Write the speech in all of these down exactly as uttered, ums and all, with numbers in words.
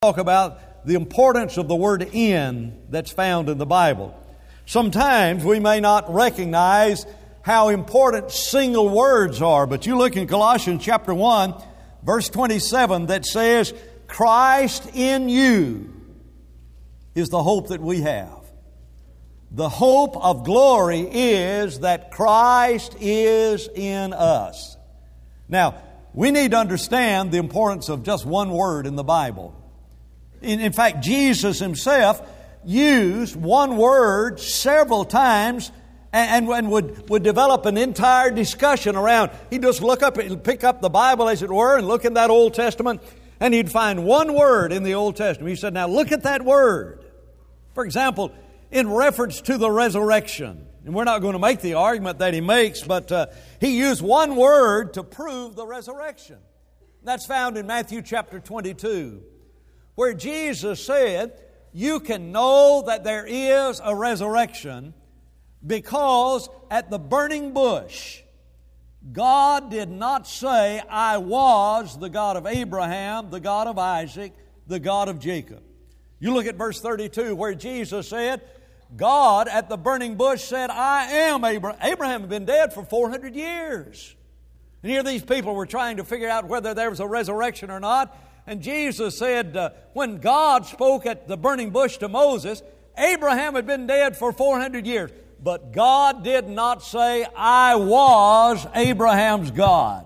Talk about the importance of the word "in" that's found in the Bible. Sometimes we may not recognize how important single words are, but you look in Colossians chapter one, verse twenty-seven, that says, "Christ in you is the hope that we have." The hope of glory is that Christ is in us. Now, we need to understand the importance of just one word in the Bible. In, in fact, Jesus Himself used one word several times and, and would, would develop an entire discussion around. He'd just look up and pick up the Bible, as it were, and look in that Old Testament, and he'd find one word in the Old Testament. He said, now look at that word. For example, in reference to the resurrection. And we're not going to make the argument that he makes, but uh, he used one word to prove the resurrection. That's found in Matthew chapter twenty-two, where Jesus said, you can know that there is a resurrection because at the burning bush, God did not say, I was the God of Abraham, the God of Isaac, the God of Jacob. You look at verse thirty-two, where Jesus said, God at the burning bush said, I am Abraham. Abraham had been dead for four hundred years. And here these people were trying to figure out whether there was a resurrection or not. And Jesus said, uh, when God spoke at the burning bush to Moses, Abraham had been dead for four hundred years. But God did not say, I was Abraham's God.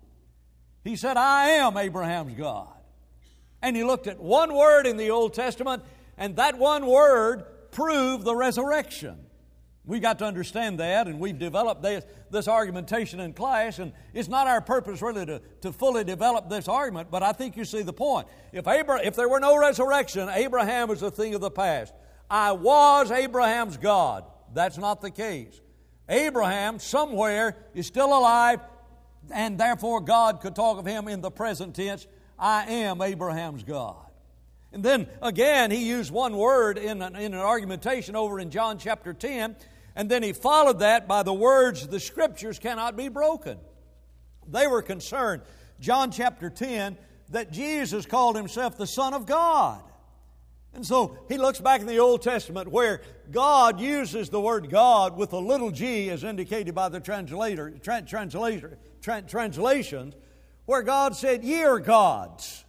He said, I am Abraham's God. And he looked at one word in the Old Testament, and that one word proved the resurrection. We got to understand that, and we've developed this, this argumentation in class, and it's not our purpose really to, to fully develop this argument, but I think you see the point. If, Abra- if there were no resurrection, Abraham is a thing of the past. I was Abraham's God. That's not the case. Abraham somewhere is still alive, and therefore God could talk of him in the present tense. I am Abraham's God. And then again, he used one word in an, in an argumentation over in John chapter ten, and then he followed that by the words, the Scriptures cannot be broken. They were concerned, John chapter ten, that Jesus called Himself the Son of God. And so he looks back in the Old Testament where God uses the word God with a little g as indicated by the translator, tra- translator, tra- translations, where God said, ye are gods.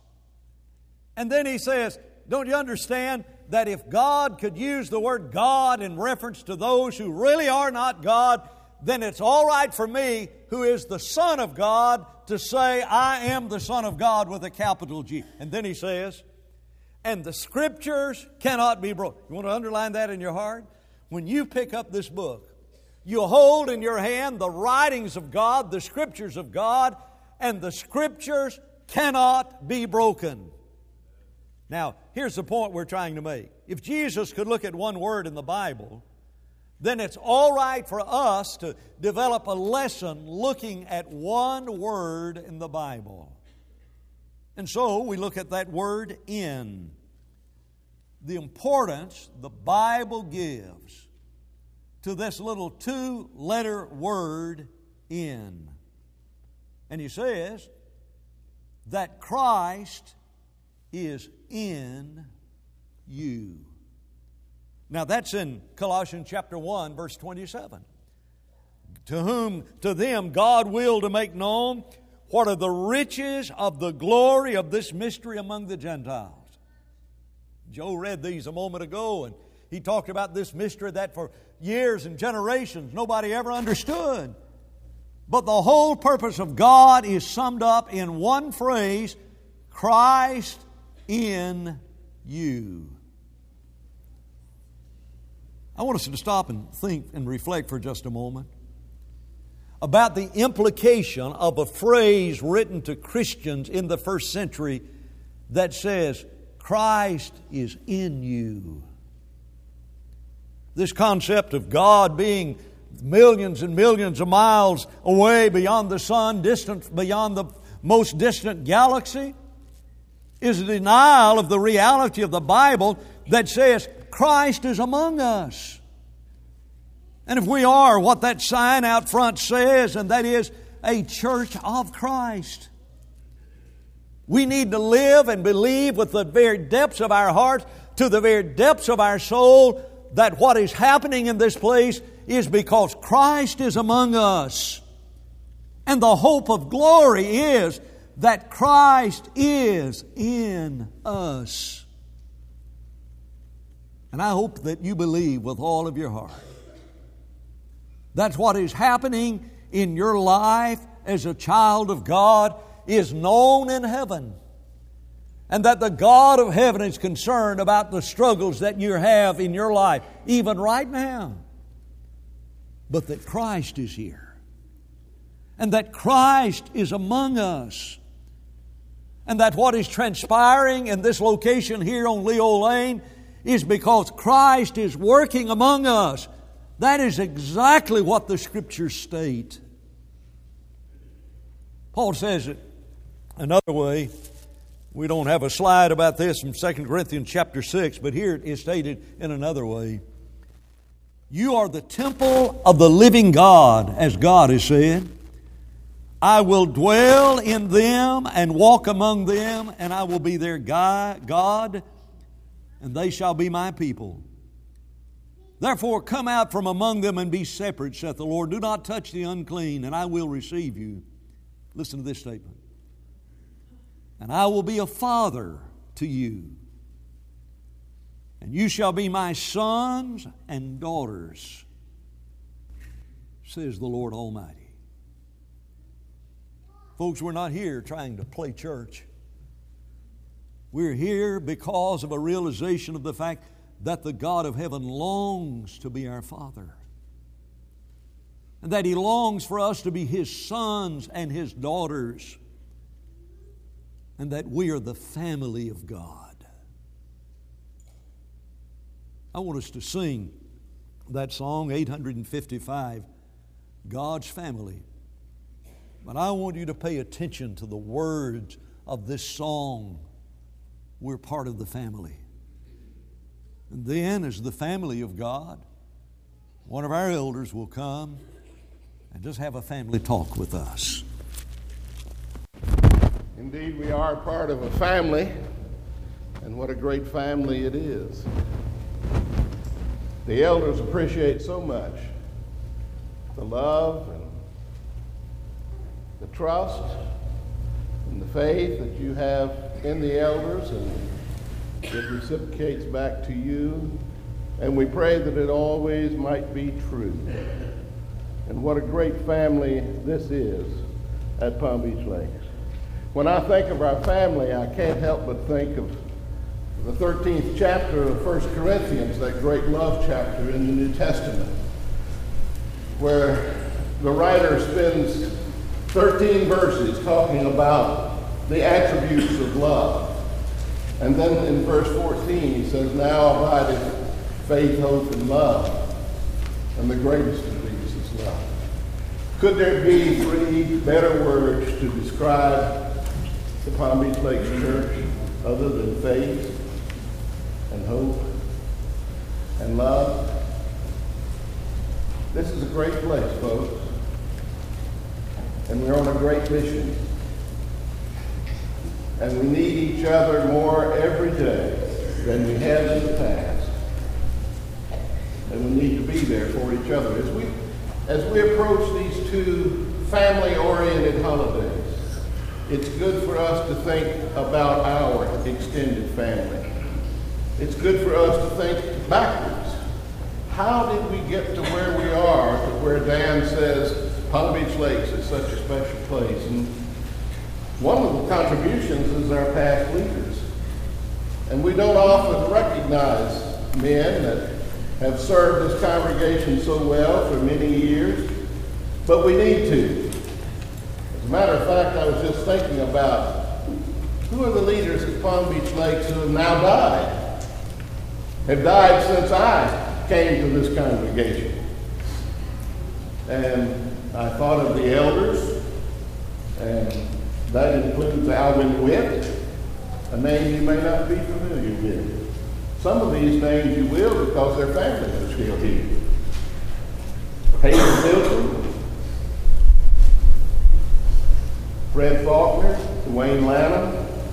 And then he says, don't you understand that if God could use the word God in reference to those who really are not God, then it's all right for me, who is the Son of God, to say, I am the Son of God with a capital G. And then he says, and the Scriptures cannot be broken. You want to underline that in your heart? When you pick up this book, you hold in your hand the writings of God, the Scriptures of God, and the Scriptures cannot be broken. Now, here's the point we're trying to make. If Jesus could look at one word in the Bible, then it's all right for us to develop a lesson looking at one word in the Bible. And so we look at that word "in." The importance the Bible gives to this little two-letter word "in." And he says that Christ is in you. Now that's in Colossians chapter one, verse twenty-seven. To whom, to them, God willed to make known what are the riches of the glory of this mystery among the Gentiles. Joe read these a moment ago, and he talked about this mystery that for years and generations nobody ever understood. But the whole purpose of God is summed up in one phrase, Christ in you. I want us to stop and think and reflect for just a moment about the implication of a phrase written to Christians in the first century that says, Christ is in you. This concept of God being millions and millions of miles away beyond the sun, distant beyond the most distant galaxy, is a denial of the reality of the Bible that says Christ is among us. And if we are what that sign out front says, and that is a church of Christ, We need to live and believe with the very depths of our hearts, to the very depths of our soul, that what is happening in this place is because Christ is among us. And the hope of glory is that Christ is in us. And I hope that you believe with all of your heart. That's what is happening in your life as a child of God is known in heaven. And that the God of heaven is concerned about the struggles that you have in your life, even right now. But that Christ is here. And that Christ is among us. And that what is transpiring in this location here on Leo Lane is because Christ is working among us. That is exactly what the Scriptures state. Paul says it another way. We don't have a slide about this from Second Corinthians chapter six, but here it is stated in another way. You are the temple of the living God, as God has said. I will dwell in them and walk among them, and I will be their God, and they shall be my people. Therefore come out from among them and be separate, saith the Lord. Do not touch the unclean, and I will receive you. Listen to this statement. And I will be a father to you, and you shall be my sons and daughters, says the Lord Almighty. Folks, we're not here trying to play church. We're here because of a realization of the fact that the God of heaven longs to be our Father, and that He longs for us to be His sons and His daughters, and that we are the family of God. I want us to sing that song, eight hundred fifty-five, God's Family. But I want you to pay attention to the words of this song. We're part of the family. And then, as the family of God, one of our elders will come and just have a family talk with us. Indeed, we are part of a family, and what a great family it is. The elders appreciate so much the love and the trust and the faith that you have in the elders, and it reciprocates back to you, and we pray that it always might be true. And what a great family this is at Palm Beach Lakes. When I think of our family, I can't help but think of the thirteenth chapter of First Corinthians, that great love chapter in the New Testament, where the writer spends thirteen verses talking about the attributes of love. And then in verse fourteen, he says, now abideth faith, hope, and love. And the greatest of these is love. Could there be three better words to describe the Palm Beach Lakes Church other than faith and hope and love? This is a great place, folks. And we're on a great mission. And we need each other more every day than we have in the past. And we need to be there for each other. As we, as we approach these two family-oriented holidays, it's good for us to think about our extended family. It's good for us to think backwards. How did we get to where we are, to where Dan says Palm Beach Lakes is such a special place? And one of the contributions is our past leaders. And we don't often recognize men that have served this congregation so well for many years, but we need to. As a matter of fact, I was just thinking about who are the leaders at Palm Beach Lakes who have now died, have died since I came to this congregation. And I thought of the elders, and that includes Alvin Witt, a name you may not be familiar with. Some of these names you will because their families are still here. Hayden Milton, Fred Faulkner, Dwayne Lanham,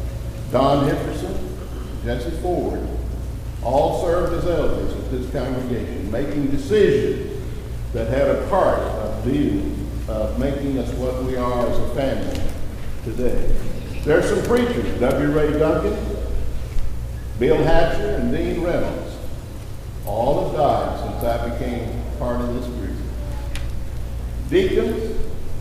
Don Hickerson, Jesse Ford, all served as elders of this congregation, making decisions that had a part of being, of making us what we are as a family today. There are some preachers, W. Ray Duncan, Bill Hatcher, and Dean Reynolds. All have died since I became part of this group. Deacons,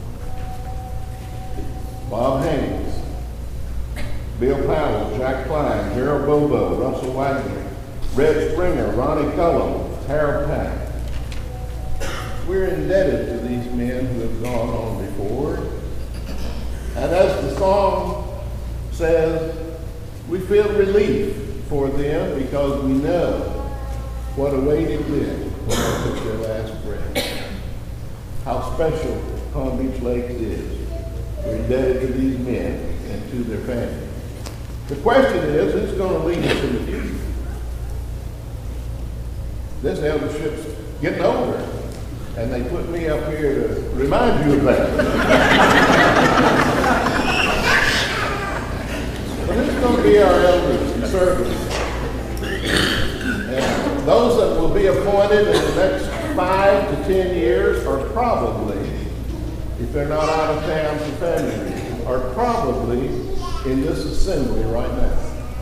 Bob Haynes, Bill Powell, Jack Klein, Gerald Bobo, Russell Wagner, Red Springer, Ronnie Cullum, Harold Pack. We're indebted to these men who have gone on before. And as the song says, we feel relief for them because we know what awaited them when they took their last breath. How special Palm Beach Lakes is. We're indebted to these men and to their families. The question is, who's going to lead us in the future? This eldership's getting older, and they put me up here to remind you of that. But who's going to be our elders and servants? And those that will be appointed in the next five to ten years are probably, if they're not out of town for family reasons, are probably in this assembly right now.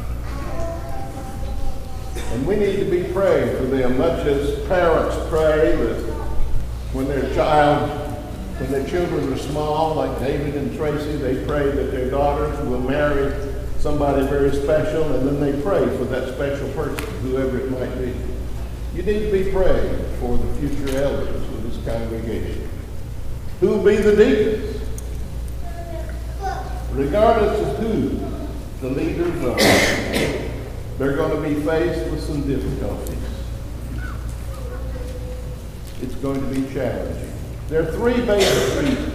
And we need to be praying for them, much as parents pray that when their child, when their children are small, like David and Tracy, they pray that their daughters will marry somebody very special, and then they pray for that special person, whoever it might be. You need to be praying for the future elders of this congregation. Who will be the deacons? Regardless of who the leaders are, they're going to be faced with some difficulties. It's going to be challenging. There are three basic reasons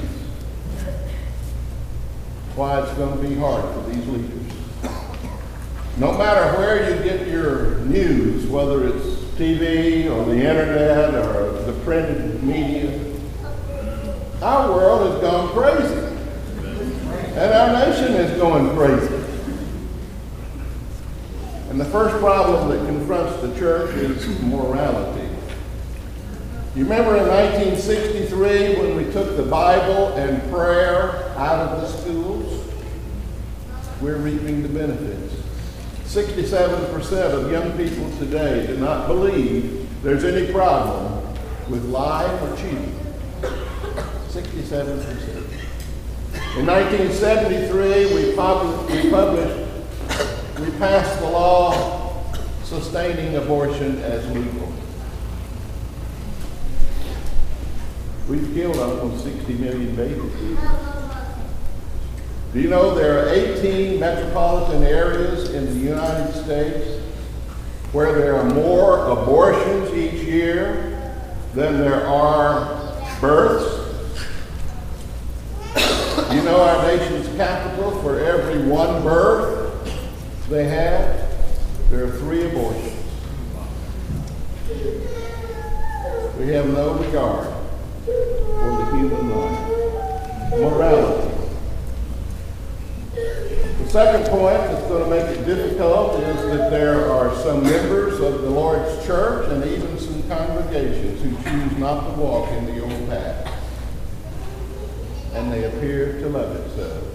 why it's going to be hard for these leaders. No matter where you get your news, whether it's T V or the internet or the printed media, our world has gone crazy. And our nation is going crazy. And the first problem that confronts the church is morality. You remember in nineteen sixty-three when we took the Bible and prayer out of the schools? We're reaping the benefits. sixty-seven percent of young people today do not believe there's any problem with lying or cheating. sixty-seven percent. In nineteen seventy-three, we, pub- we published, we passed the law sustaining abortion as legal. We've killed almost sixty million babies. Do you know there are eighteen metropolitan areas in the United States where there are more abortions each year than there are births? You know our nation's capital, for every one birth they have, there are three abortions. We have no regard for the human life. Morality. The second point that's going to make it difficult is that there are some members of the Lord's church and even some congregations who choose not to walk in the old path. And they appear to love it so.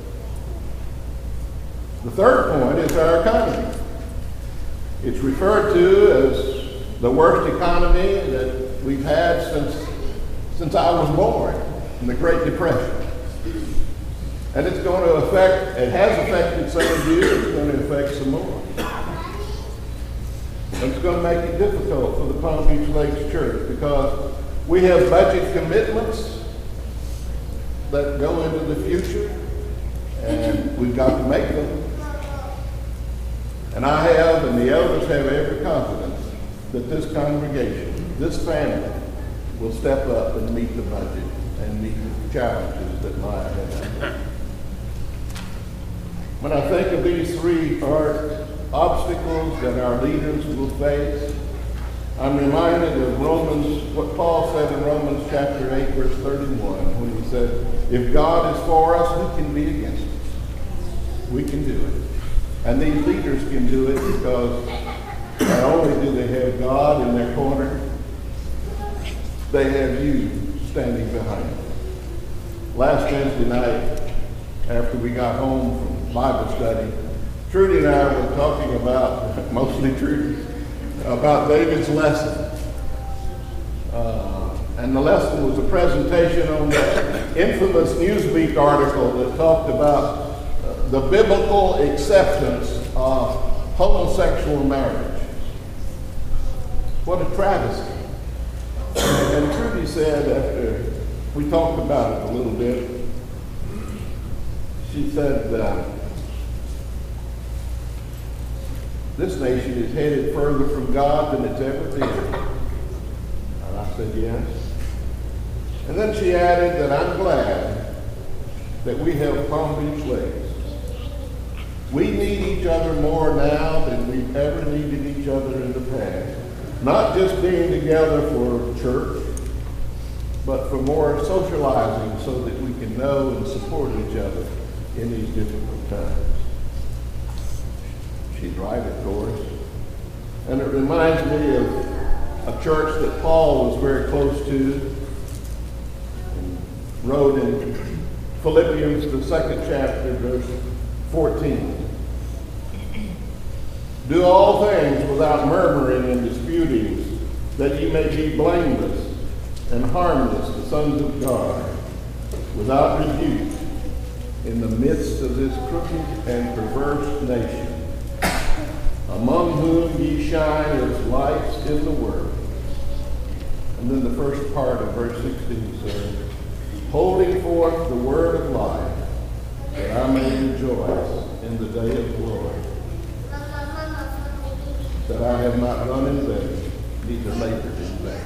The third point is our economy. It's referred to as the worst economy that we've had since, since I was born, in the Great Depression. And it's going to affect, it has affected some of you, it's going to affect some more. And it's going to make it difficult for the Palm Beach Lakes Church because we have budget commitments that go into the future, and we've got to make them. And I have, and the elders have every confidence that this congregation, this family, will step up and meet the budget and meet the challenges that lie ahead. When I think of these three hard obstacles that our leaders will face, I'm reminded of Romans, what Paul said in Romans chapter eight, verse thirty-one, when he said, if God is for us, who can be against us? We can do it. And these leaders can do it because not only do they have God in their corner, they have you standing behind them. Last Wednesday night, after we got home from Bible study, Trudy and I were talking about, mostly Trudy, about David's lesson. Uh, and the lesson was a presentation on the infamous Newsweek article that talked about uh, the biblical acceptance of homosexual marriage. What a travesty. And, and Trudy said, after we talked about it a little bit, she said, uh, this nation is headed further from God than it's ever been. And I said, yes. And then she added that I'm glad that we have Palm Beach Lakes. We need each other more now than we've ever needed each other in the past. Not just being together for church, but for more socializing so that we can know and support each other in these difficult times. She's right, of course. And it reminds me of a church that Paul was very close to, and wrote in Philippians, the second chapter, verse fourteen. Do all things without murmuring and disputing, that ye may be blameless and harmless, the sons of God, without rebuke, in the midst of this crooked and perverse nation, among whom ye shine as lights in the world. And then the first part of verse sixteen says, holding forth the word of life, that I may rejoice in the day of glory, that I have not run in vain, neither labored in vain.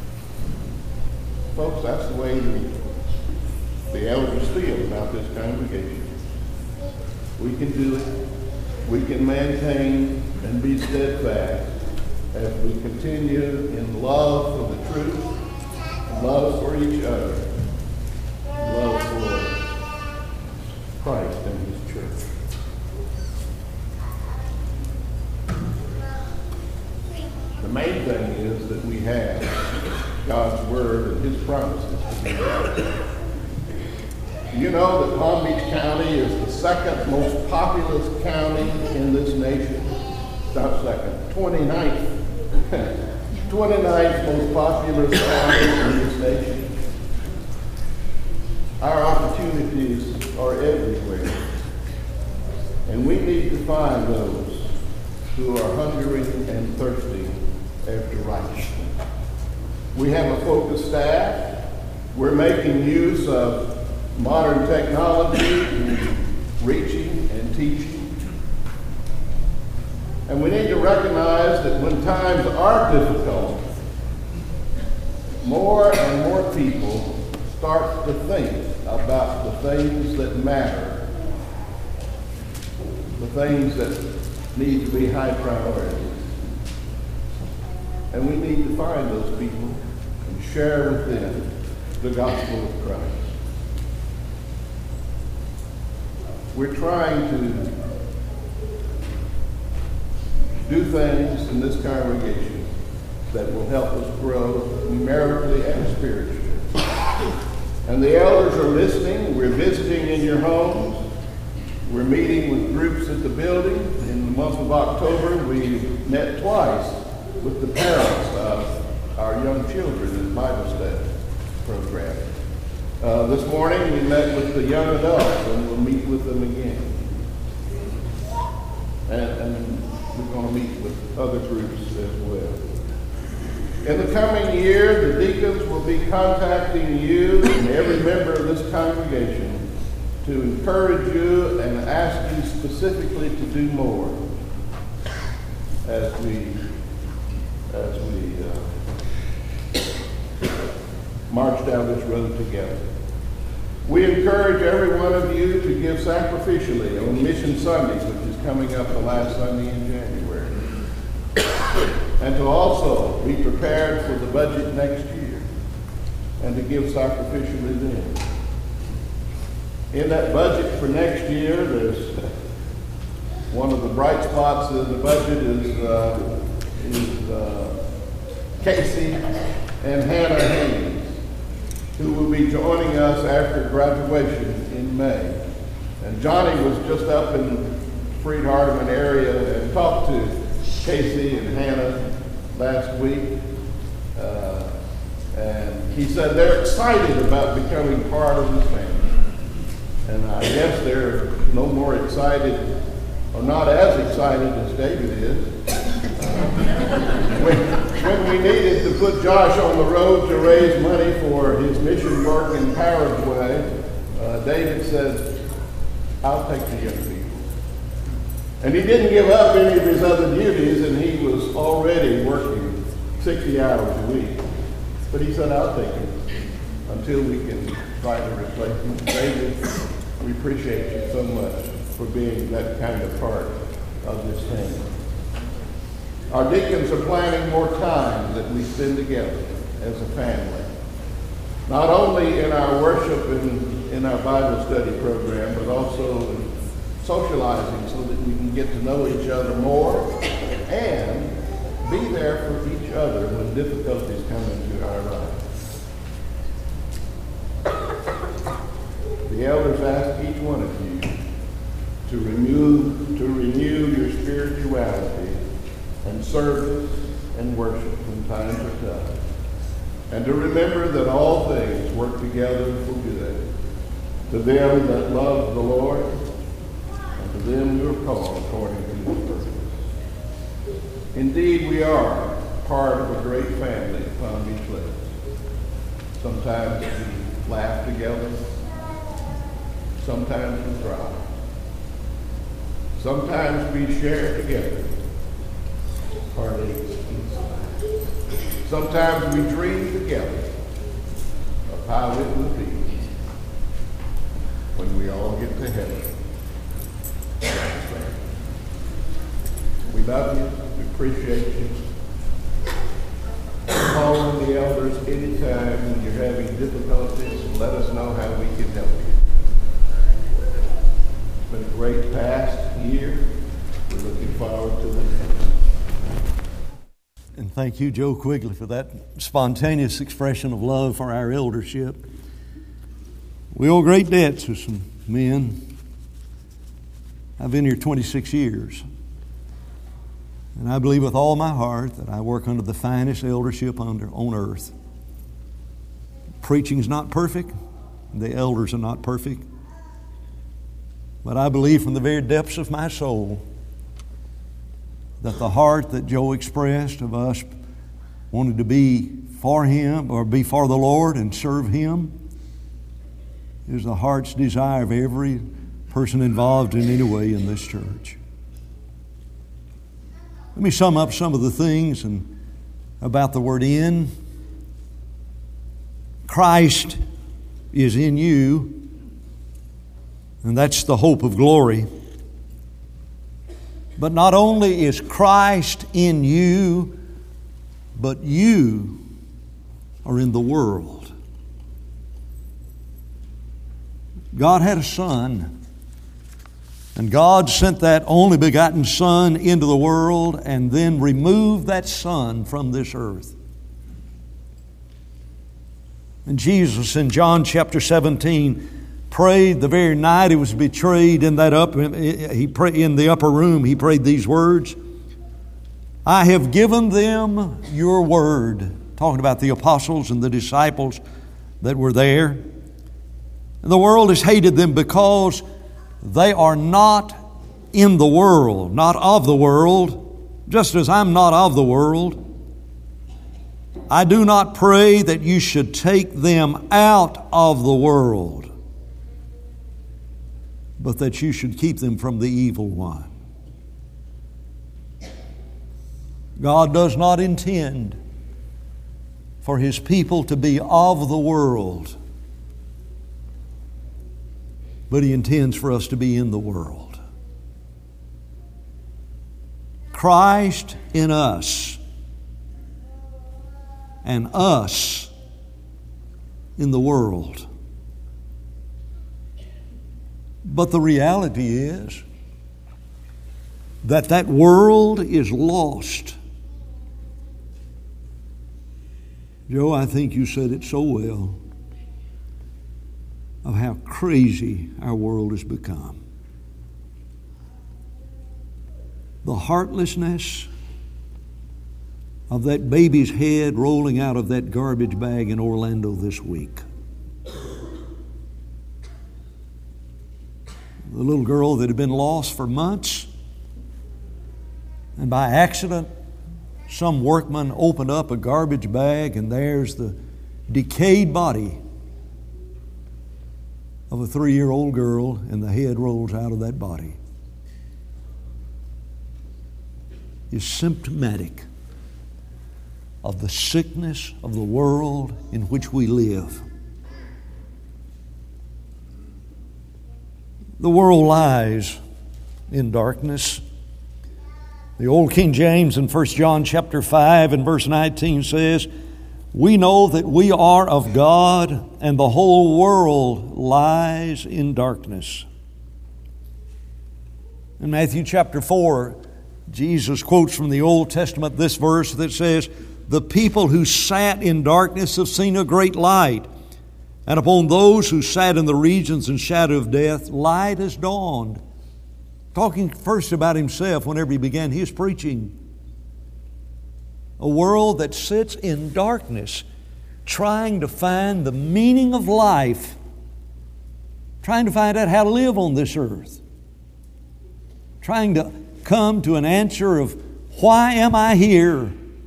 Folks, that's the way the, the elders feel about this congregation. We can do it. We can maintain and be steadfast as we continue in love for the truth, love for each other, love for Christ and his church. The main thing is that we have God's word and his promises to be fulfilled. You know that Palm Beach County is the second most populous county in this nation. Not second, twenty-ninth. twenty-ninth most populous county in this nation. Our opportunities are everywhere. And we need to find those who are hungering and thirsty after righteousness. We have a focused staff. We're making use of modern technology in reaching and teaching. And we need to recognize that when times are difficult, more and more people start to think about the things that matter, the things that need to be high priority. And we need to find those people and share with them the gospel of Christ. We're trying to do things in this congregation that will help us grow numerically and spiritually. And the elders are listening. We're visiting in your homes. We're meeting with groups at the building. In the month of October, we met twice with the parents of our young children in the Bible study program. Uh, this morning we met with the young adults, and we'll meet with them again. And, and we're going to meet with other groups as well. In the coming year, the deacons will be contacting you and every member of this congregation to encourage you and ask you specifically to do more as we as we uh, march down this road together. We encourage every one of you to give sacrificially on Mission Sundays, which is coming up the last Sunday in January, and to also be prepared for the budget next year and to give sacrificially then. In that budget for next year, there's One of the bright spots in the budget is, uh, is uh, Casey and Hannah Haynes, who will be joining us after graduation in May. And Johnny was just up in Freed Hardeman area and talked to Casey and Hannah last week. Uh, and he said they're excited about becoming part of this family. And I guess they're no more excited, or not as excited as David is. Uh, when, when we needed to put Josh on the road to raise money for his mission work in Paraguay, uh, David said, I'll take the young people. And he didn't give up any of his other duties, and he was already working sixty hours a week. But he said, I'll take it until we can try to replace him. David, we appreciate you so much for being that kind of part of this family. Our deacons are planning more time that we spend together as a family. Not only in our worship and in our Bible study program, but also in socializing so that we can get to know each other more and be there for each other when difficulties come into our lives. The elders ask each one of you to renew, to renew your spirituality and service and worship from time to time. And to remember that all things work together for good to them that love the Lord and to them who are called according to his purpose. Indeed, we are part of a great family at Palm Beach Lakes. Sometimes we laugh together. Sometimes we cry. Sometimes we share together heartaches and sighs. Sometimes we dream together of how it will be when we all get to heaven. We love you. We appreciate you. Call on the elders anytime when you're having difficulties and let us know how we can help you. It's been a great past year. We're looking forward to the next. And thank you, Joe Quigley, for that spontaneous expression of love for our eldership. We owe great debts to some men. I've been here twenty-six years. And I believe with all my heart that I work under the finest eldership under, on earth. Preaching's not perfect. The elders are not perfect. But I believe from the very depths of my soul that the heart that Joe expressed of us wanting to be for Him or be for the Lord and serve Him is the heart's desire of every person involved in any way in this church. Let me sum up some of the things and about the word "in." Christ is in you, and that's the hope of glory. But not only is Christ in you, but you are in the world. God had a son, and God sent that only begotten Son into the world and then removed that Son from this earth. And Jesus in John chapter seventeen prayed the very night He was betrayed in that upper, he prayed in the upper room. He prayed these words, "I have given them your word," talking about the apostles and the disciples that were there. And the world has hated them because they are not in the world, not of the world, just as I'm not of the world. I do not pray that you should take them out of the world, but that you should keep them from the evil one. God does not intend for His people to be of the world, but He intends for us to be in the world. Christ in us, and us in the world. But the reality is, that that world is lost. Joe, I think you said it so well, of how crazy our world has become. The heartlessness of that baby's head rolling out of that garbage bag in Orlando this week. The little girl that had been lost for months, and by accident, some workman opened up a garbage bag, and there's the decayed body of a three-year-old girl, and the head rolls out of that body. Is symptomatic of the sickness of the world in which we live. The world lies in darkness. The old King James in First John chapter five and verse nineteen says, "We know that we are of God, and the whole world lies in darkness." In Matthew chapter four, Jesus quotes from the Old Testament this verse that says, "The people who sat in darkness have seen a great light. And upon those who sat in the regions and shadow of death, light has dawned." Talking first about himself whenever he began his preaching. A world that sits in darkness, trying to find the meaning of life, trying to find out how to live on this earth, trying to come to an answer of, why am I here?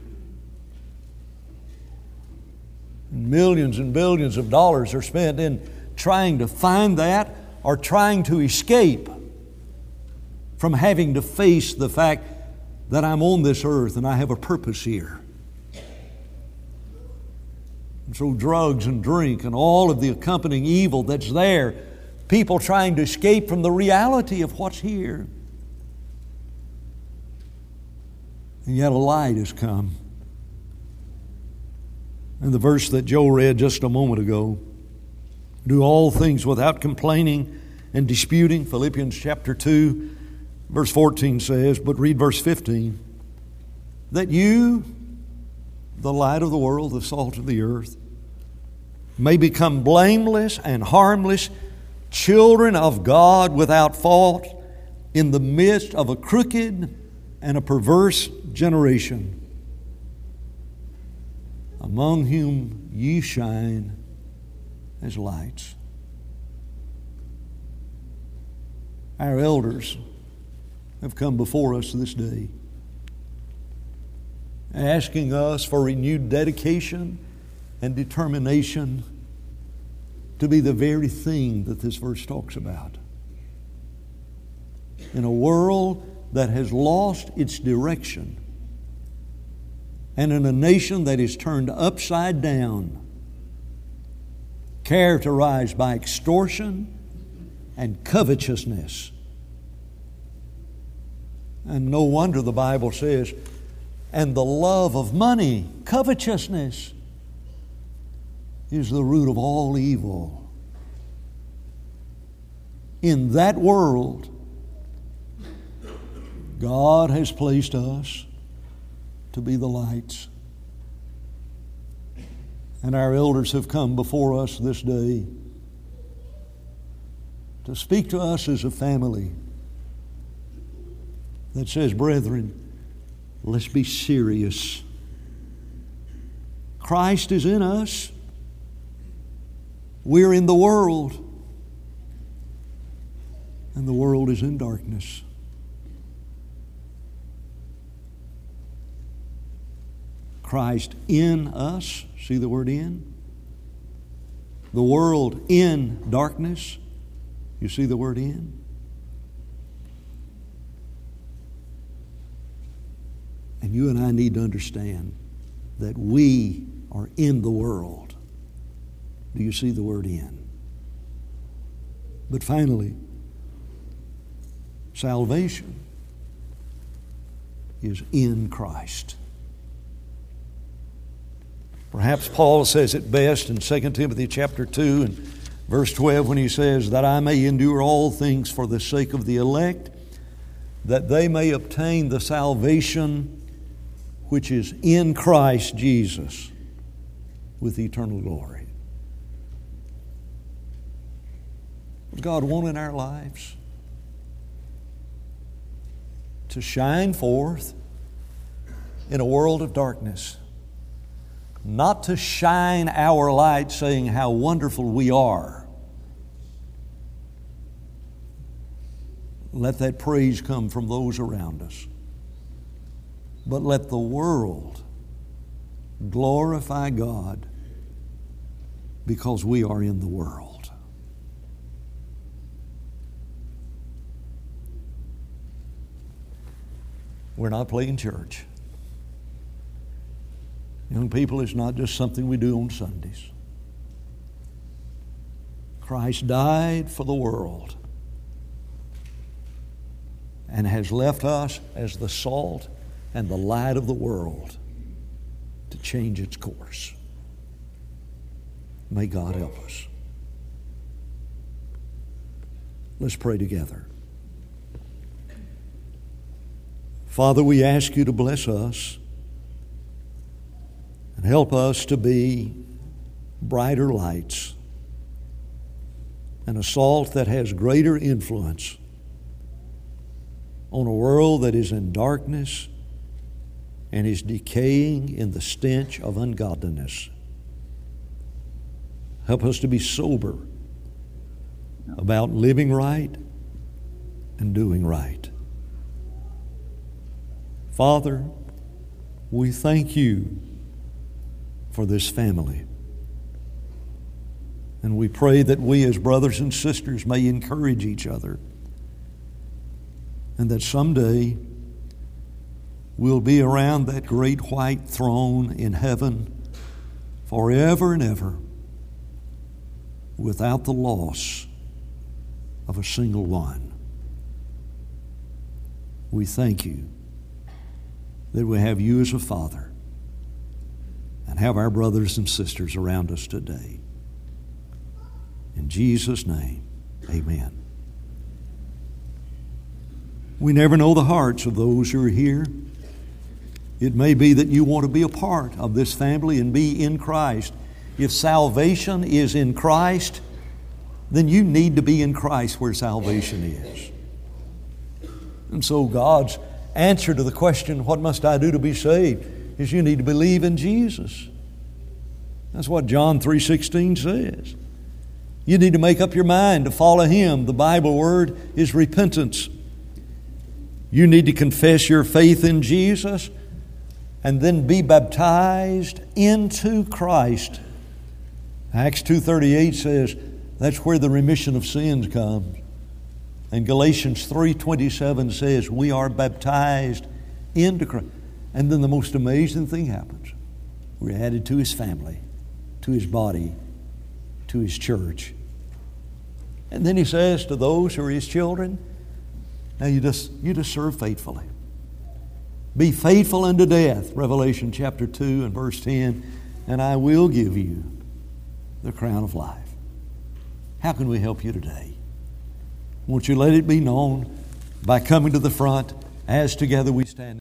And millions and billions of dollars are spent in trying to find that, or trying to escape from having to face the fact that I'm on this earth and I have a purpose here. And so drugs and drink and all of the accompanying evil that's there, people trying to escape from the reality of what's here. And yet a light has come. And the verse that Joe read just a moment ago, "Do all things without complaining and disputing," Philippians chapter two, verse fourteen says, but read verse fifteen, "that you, the light of the world, the salt of the earth, may become blameless and harmless, children of God without fault, in the midst of a crooked and a perverse generation, among whom ye shine as lights." Our elders have come before us this day, asking us for renewed dedication and determination to be the very thing that this verse talks about. In a world that has lost its direction, and in a nation that is turned upside down, characterized by extortion and covetousness. And no wonder the Bible says, "And the love of money," covetousness, "is the root of all evil." In that world, God has placed us to be the lights. And our elders have come before us this day to speak to us as a family that says, "Brethren, let's be serious. Christ is in us. We're in the world. And the world is in darkness." Christ in us, see the word in? The world in darkness, you see the word in? And you and I need to understand that we are in the world. Do you see the word in? But finally, salvation is in Christ. Perhaps Paul says it best in Second Timothy chapter two and verse twelve when he says, "That I may endure all things for the sake of the elect, that they may obtain the salvation which is in Christ Jesus with eternal glory. What does God want in our lives? To shine forth in a world of darkness. Not to shine our light saying how wonderful we are. Let that praise come from those around us. But let the world glorify God because we are in the world. We're not playing church. Young people, it's not just something we do on Sundays. Christ died for the world and has left us as the salt and the light of the world to change its course. May God help us. Let's pray together. Father, we ask you to bless us and help us to be brighter lights and a salt that has greater influence on a world that is in darkness and is decaying in the stench of ungodliness. Help us to be sober about living right and doing right. Father, we thank you for this family. And we pray that we as brothers and sisters may encourage each other, and that someday we'll be around that great white throne in heaven forever and ever without the loss of a single one. We thank you that we have you as a Father and have our brothers and sisters around us today. In Jesus' name, amen. We never know the hearts of those who are here. It may be that you want to be a part of this family and be in Christ. If salvation is in Christ, then you need to be in Christ where salvation is. And so God's answer to the question, what must I do to be saved, is you need to believe in Jesus. That's what John three sixteen says. You need to make up your mind to follow Him. The Bible word is repentance. You need to confess your faith in Jesus and then be baptized into Christ. Acts two thirty-eight says that's where the remission of sins comes. And Galatians three twenty-seven says we are baptized into Christ. And then the most amazing thing happens. We're added to His family, to His body, to His church. And then He says to those who are His children, now you just, you just serve faithfully. Be faithful unto death, Revelation chapter two and verse ten, and I will give you the crown of life. How can we help you today? Won't you let it be known by coming to the front as together we stand?